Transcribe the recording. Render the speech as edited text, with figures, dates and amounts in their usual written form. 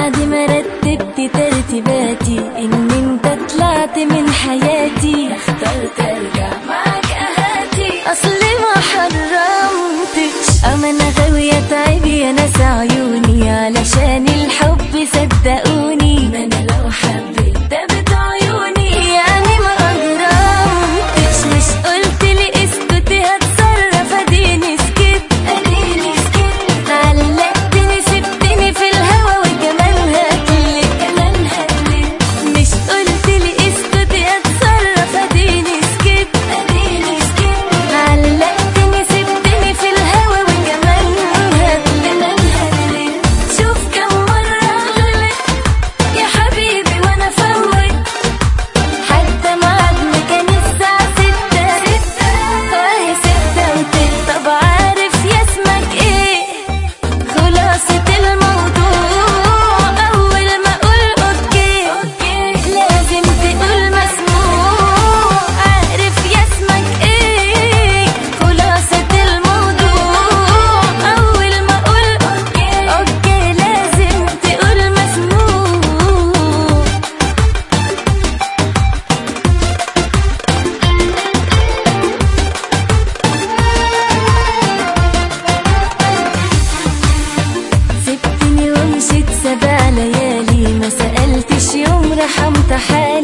بعد ما رتبت ترتيباتي ان انت طلعت من حياتي، اخترت ارجع معاك اهاتي. اصلي ما حرمتش، اما انا غاوية تعب يا ناس عيوني علشان الحب صدقوني. ما انا لو حبيت ده بعيوني يعني ما اجرمتش. مش قلتلي اسكتي هتصرف اديني سكت، اديني سكت. علقتني سبتني في الهوا وكمان هتلك، كمان هتلك. مش قلتلي اسكتي هتصرف اديني سكت، اديني سكت. علقتني سبتني في الهوا وكمان هتلك، كمان هتلك. شوف كم مرة غلط يا حبيبي وانا فوت، حتى ميعادنا كان الساعة 6 وهي 6 طب عارف يا اسمك ايه؟ خلاصة الموضوع أول ما أقول أوكي لازم تقول مسموع. عارف يا اسمك ايه؟ خلاصة الموضوع أول ما أقول أوكي لازم تقول مسموع. سبتني ومشيت 7 ليالي، ما سألتش يوم رحمت حالي.